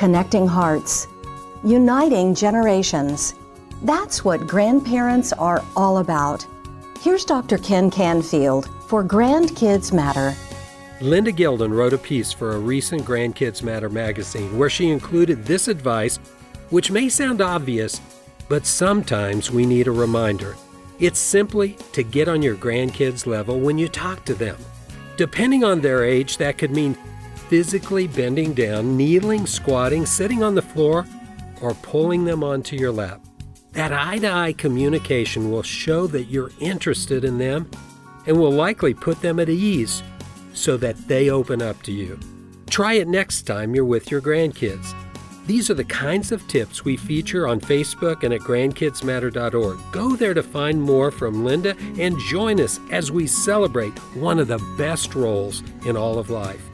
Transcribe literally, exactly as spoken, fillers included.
connecting hearts, uniting generations. That's what grandparents are all about. Here's Doctor Ken Canfield for Grandkids Matter. Linda Gilden wrote a piece for a recent Grandkids Matter magazine where she included this advice, which may sound obvious, but sometimes we need a reminder. It's simply to get on your grandkids' level when you talk to them. Depending on their age, that could mean physically bending down, kneeling, squatting, sitting on the floor, or pulling them onto your lap. That eye-to-eye communication will show that you're interested in them and will likely put them at ease so that they open up to you. Try it next time you're with your grandkids. These are the kinds of tips we feature on Facebook and at grandkids matter dot org. Go there to find more from Linda and join us as we celebrate one of the best roles in all of life.